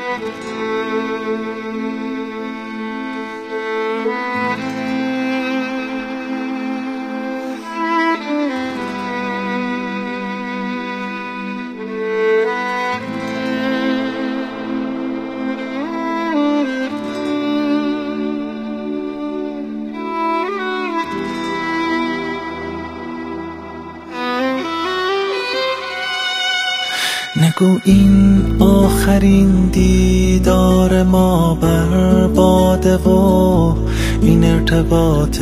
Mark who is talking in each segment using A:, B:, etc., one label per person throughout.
A: نگو این آخرین دیدار ما برباده و این ارتباط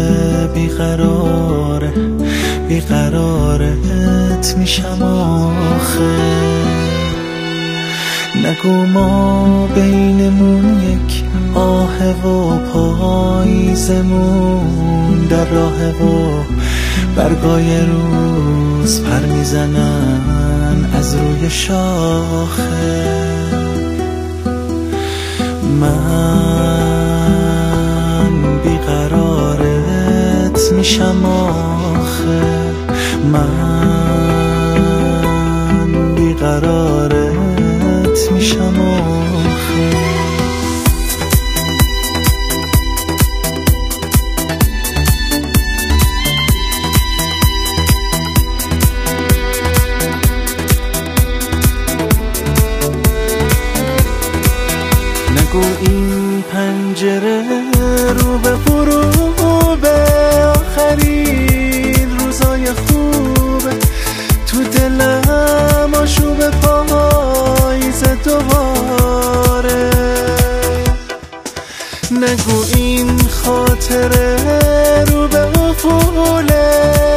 A: بیقرارت میشم آخه. نگو ما بینمون یک آه و پاییزمون در راه و برگای روز پر میزنن از روی شاخه. من بیقرارت میشم آخه، من بیقرارت میشم آخه. نگو این پنجره رو به غروبه، آخرین روزای خوبه تو دلم آشوب پاییز دوباره. نگو این خاطره رو به افوله،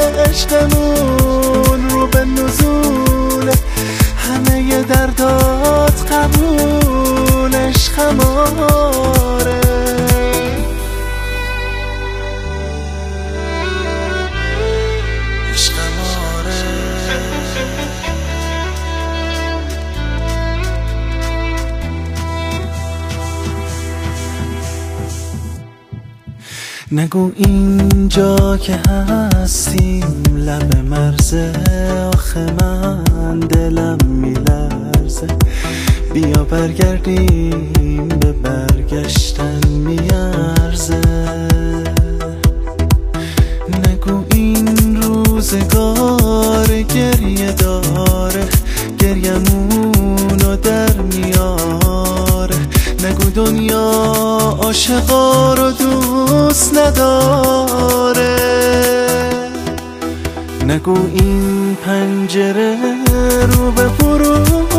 A: عشقمون رو به نزوله، همه دردات قبولش خماره. نگو اینجا که هستیم لب مرزه، آخه من دلم میلرزه. بیا برگردیم به برگشتن میارزه. نگو این روزگار گریه داره، گریمونو در میاره. نگو دنیا عاشقا رو دوست نداره. نگو این پنجره رو به غروب